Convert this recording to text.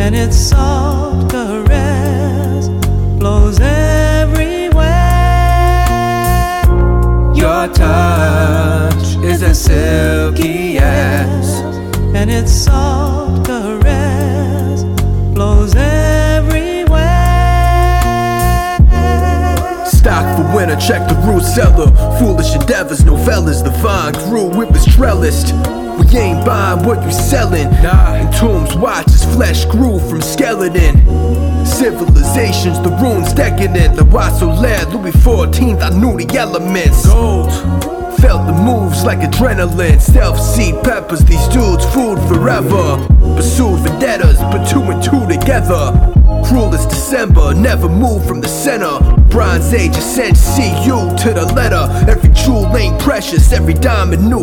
and its soft caress flows everywhere. Your touch is as silky as, and its soft caress flows everywhere. Stock for winter, check the root cellar. Foolish endeavors, novellas, the vine grew, it was trellised. We ain't buying what you selling. In tombs watch as flesh grew from skeleton. Civilizations, the runes decadent. The Wasso led, Louis XIV, I knew the elements. Gold. Felt the moves like adrenaline. Self-seed peppers, these dudes food forever. Pursued vendettas, put two and two together. Cruel as December, never moved from the center. Bronze Age ascent, see you to the letter. Every jewel ain't precious, every diamond new